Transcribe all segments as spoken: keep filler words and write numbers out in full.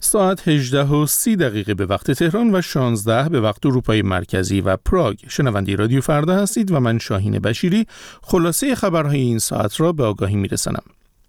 ساعت هجده و سی دقیقه به وقت تهران و شانزده به وقت اروپای مرکزی و پراگ. شنونده رادیو فردا هستید و من شاهین بشیری خلاصه خبرهای این ساعت را به آگاهی میرسانم.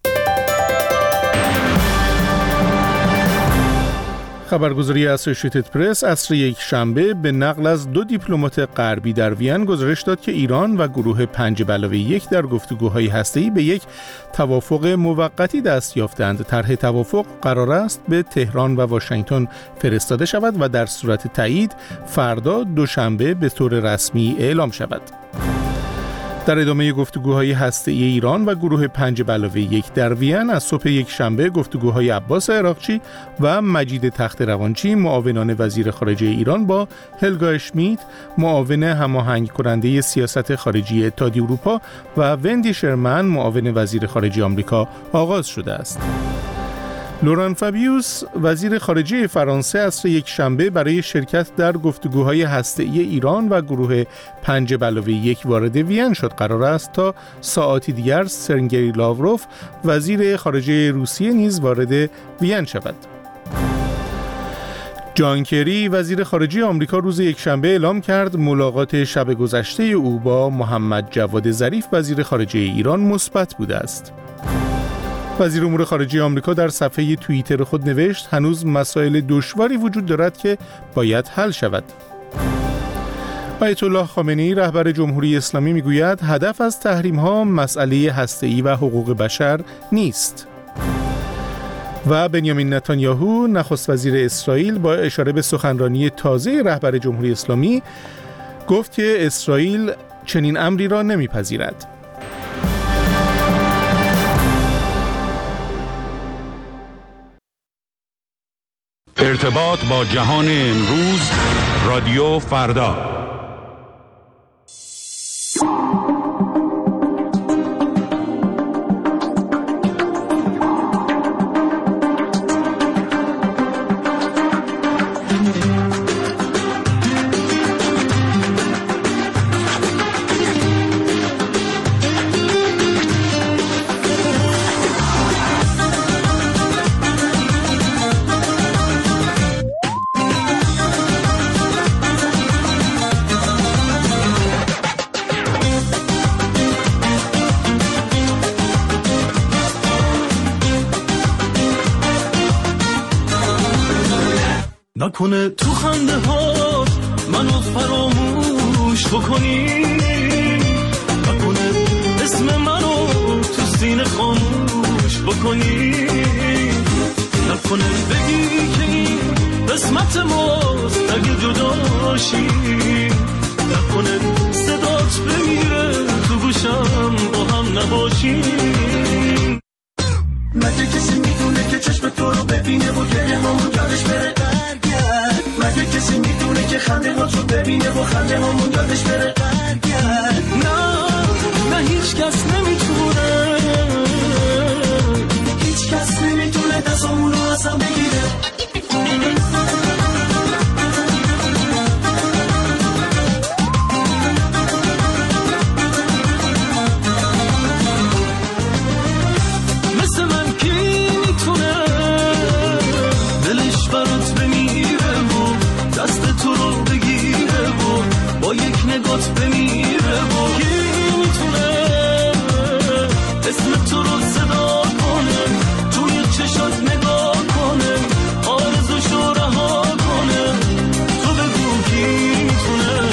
خبرگزاری اسوسییتد پرس عصر یک شنبه به نقل از دو دیپلمات غربی در وین گزارش داد که ایران و گروه پنج به علاوه یک در گفتگوهای هسته‌ای به یک توافق موقتی دست یافتند. طرح توافق قرار است به تهران و واشنگتن فرستاده شود و در صورت تایید فردا دوشنبه به طور رسمی اعلام شود. در ادامه گفتگوهای هسته‌ای ایران و گروه پنج به علاوه یک در وین از صبح یک شنبه گفتگوهای عباس عراقچی و مجید تخت روانچی معاونان وزیر خارجه ایران با هلگا اشمیت معاون هماهنگ کننده سیاست خارجی اتحادیه اروپا و وندی شرمن معاون وزیر خارجه آمریکا آغاز شده است. لوران فابیوس وزیر خارجه فرانسه عصر یک شنبه برای شرکت در گفتگوهای هسته‌ای ایران و گروه پنج به علاوه یک وارد وین شد. قرار است تا ساعاتی دیگر سرگئی لاوروف وزیر خارجه روسیه نیز وارد وین شود. جان کری وزیر خارجه آمریکا روز یکشنبه اعلام کرد ملاقات شب گذشته او با محمد جواد ظریف وزیر خارجه ایران مثبت بوده است. وزیر امور خارجه آمریکا در صفحه توییتر خود نوشت هنوز مسائل دشواری وجود دارد که باید حل شود. آیت الله خامنه‌ای رهبر جمهوری اسلامی میگوید هدف از تحریم‌ها مسئله هسته‌ای و حقوق بشر نیست. و بنیامین نتانیاهو نخست وزیر اسرائیل با اشاره به سخنرانی تازه رهبر جمهوری اسلامی گفت که اسرائیل چنین امری را نمیپذیرد. ارتباط با جهان امروز، رادیو فردا. نکنه تو خنده ها منو فراموش بکنی، نکنه اسم منو تو سینه خاموش بکنی، نکنه بگی که این قسمت ماست اگه جداشی، نکنه صدات بمیره تو گوشم با هم نباشی. مگه کسی میدونه که چشم تو رو ببینه و گریه همون یادش بره برگرد؟ مگه کسی میدونه که خنده ها تو ببینه و خنده همون یادش بره برگرد؟ نه نه هیچ کس نمیتونه، هیچ کس نمیتونه دستامون رو ازم بگیره. نگات بمیره و کی میتونه اسم تو رو صدا کنه، توی چشات نگاه کنه، آرزوشو رها کنه، تو بگو کی میتونه.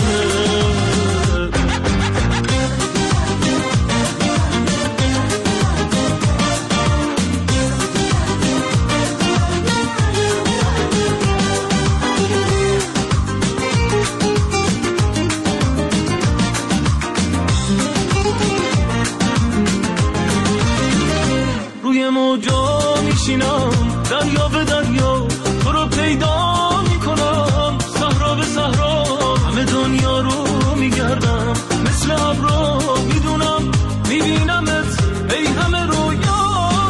دریا به دریا تو رو پیدا میکنم، صحرا به صحرا همه دنیا رو میگردم، مثل ابرا میدونم میبینمت ای همه رویا.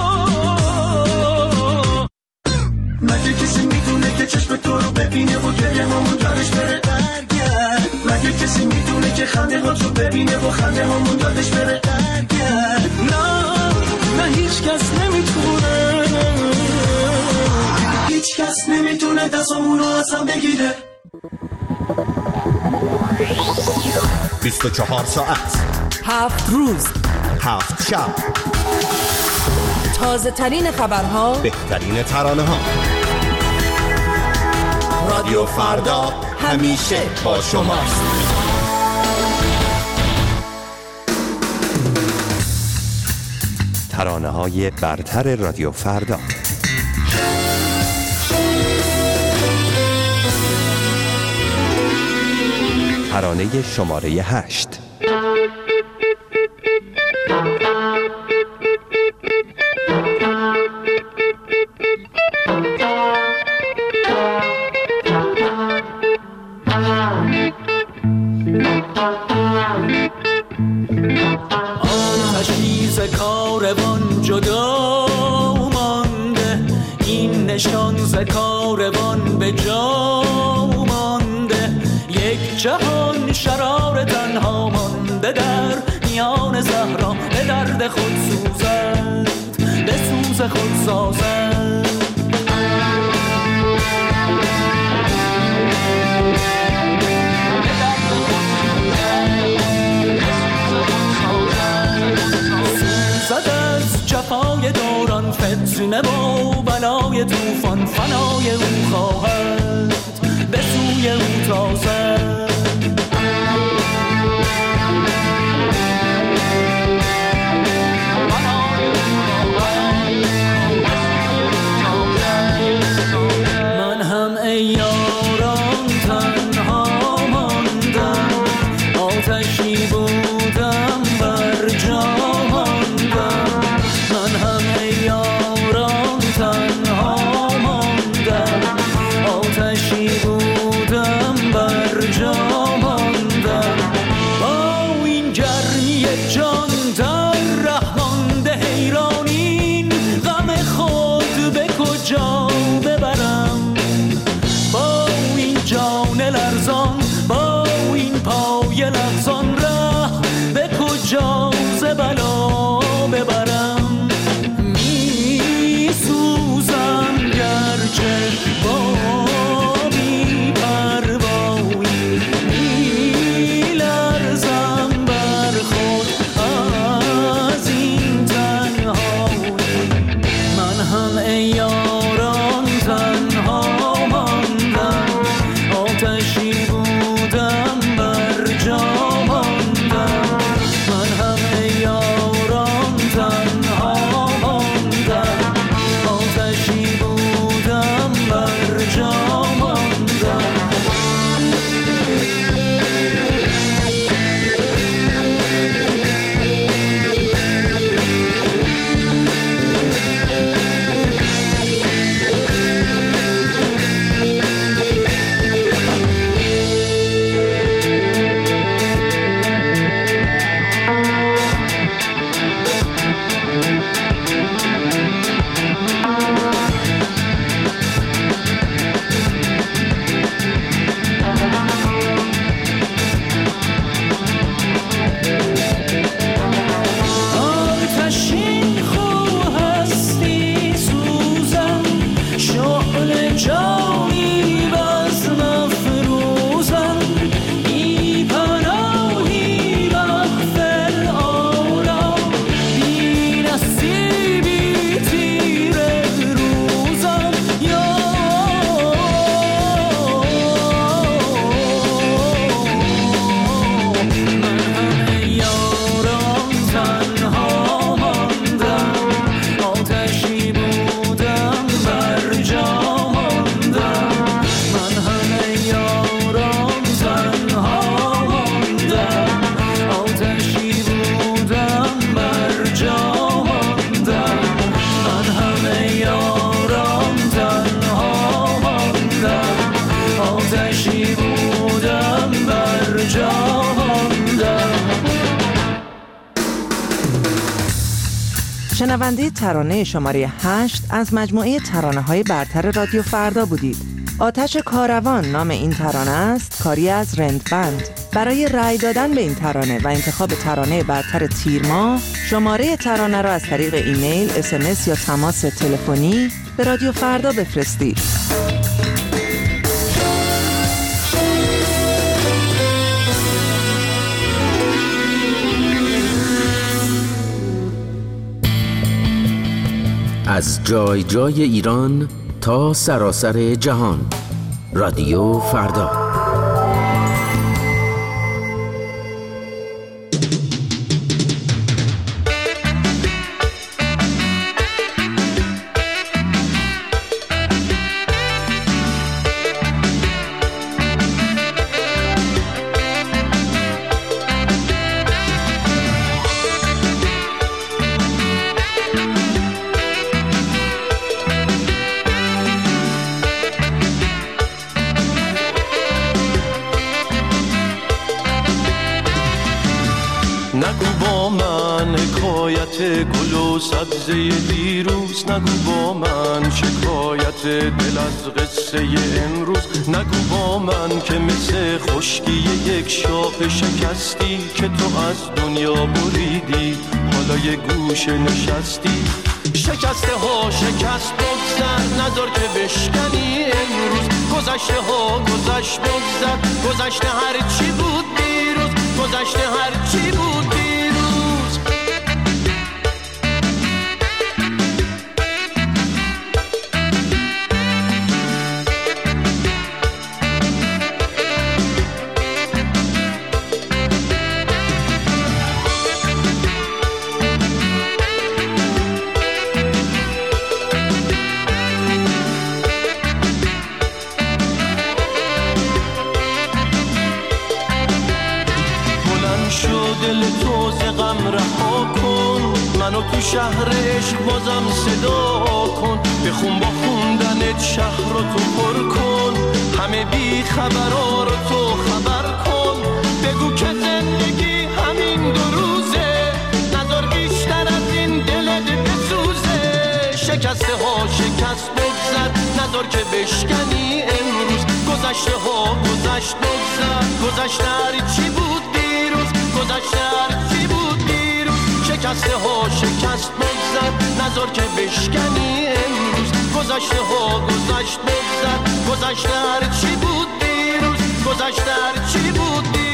مگه کسی میدونه که چشم تو رو ببینه و گریه همون یادش بره برگرد؟ مگه کسی میدونه که خنده ها تو ببینه و خنده همون یادش بره برگرد؟ نه نه هیچ کس نمیتونه، هیچ کس هست نمیتونه دستامونو ازم بگیره. بیست و چهار ساعت، هفت روز، هفت شب، تازه ترین خبرها، بهترین ترانه ها. رادیو فردا همیشه با شماست. ترانه های برتر رادیو فردا. ترانه شماره هشت. آتشیز کاروان جدا مانده، این نشان ز کاروان به جا مانده. یک جهان شرار تنها مانده در میان صحرا، به درد خود سوزد، به سوز خود سازد. از جفای دوران، فتنه و بلای طوفان، فنای او خواهد به سوی او تازد. من هم ای یاران تنها ماندم، آتشی بودم بر جا. شنونده ترانه شماره هشت از مجموعه ترانه های برتر رادیو فردا بودید. آتش کاروان نام این ترانه است، کاری از رند بند. برای رأی دادن به این ترانه و انتخاب ترانه برتر تیر ماه، شماره ترانه را از طریق ایمیل، اس ام اس یا تماس تلفنی به رادیو فردا بفرستید. از جای جای ایران تا سراسر جهان، رادیو فردا. نگو با من حکایت گل و سبزه دیروز، نگو با من شکایت دل از قصه امروز، نگو با من که مثل خشکی یک شاخ شکستی که تو از دنیا بریدی، حالا یه گوشه نشستی. شکسته ها شکست بگذر، نذار که بشکنی امروز، گذشته ها گذشت بگذر، گذشته هر چی بود دیروز، گذشته هر چی بود دیروز. دل تو ز غم رها کن، منو تو شهر عشق بازم صدا کن، بخون با خوندنت شهر رو تو پر کن، همه بی خبرها رو تو خبر کن، بگو که زندگی همین دو روزه، نذار بیشتر از این دلت بسوزه. شکسته ها شکست بگذر، نذار که بشکنی امروز، گذشته ها گذشت بگذر، گذشته هر چی بود دیروز، گذشته هر چی بود دیروز. شکسته ها شکست بگذر، نذار که بشکنی امروز، گذشته ها گذشت بگذر، گذشته هر چی بود دیروز، گذشته هر چی بود دیروز.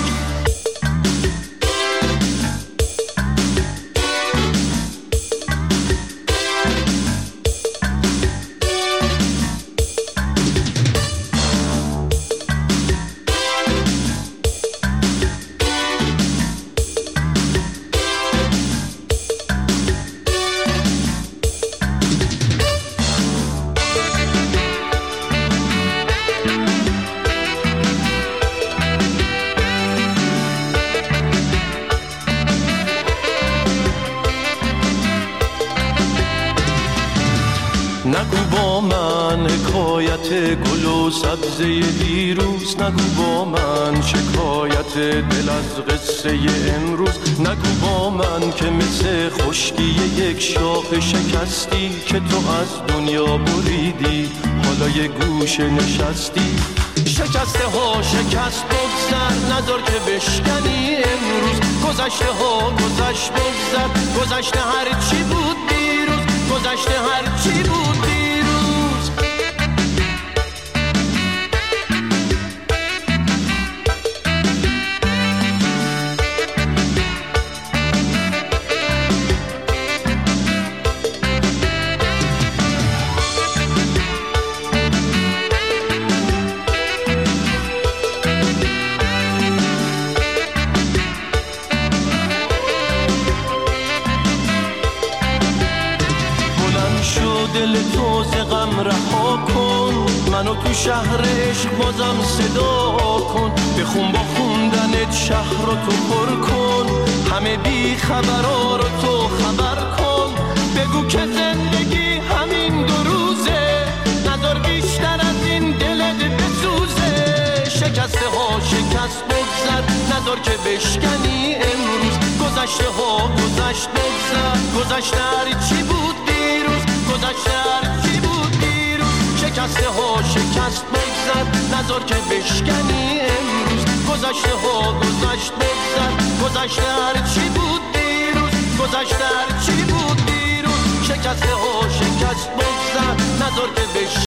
نگو با من حکایت گل و سبزه دیروز، نگو با من شکایت دل از قصه امروز، نگو با من که مثل خشکی یک شاخ شکستی که تو از دنیا بریدی، حالا یه گوشه نشستی. شکسته ها شکست بگذر، نذار که بشکنی امروز، گذشته ها گذشت بگذر، گذشته هر چی بود دیروز، گذشته هر چی بود دیروز. دل تو ز غم رها کن، منو تو شهر عشق بازم صدا کن، بخون با خوندنت شهر رو تو پر کن، همه بی خبرها رو تو خبر کن، بگو که زندگی همین دو روزه، نذار بیشتر از این دلت بسوزه. شکسته ها شکست بگذر، نذار که بشکنی امروز، گذشته ها گذشت بگذر، گذشته هر چی بود دیروز، گذشته هر چی بود دیروز. شکسته ها شکست بگذر، نذار که بشکنی امروز، گذشته ها گذشت بگذر گذشته هر چی بود دیروز گذشته هر چی بود دیروز شکسته ها شکست بگذر نذار که بشه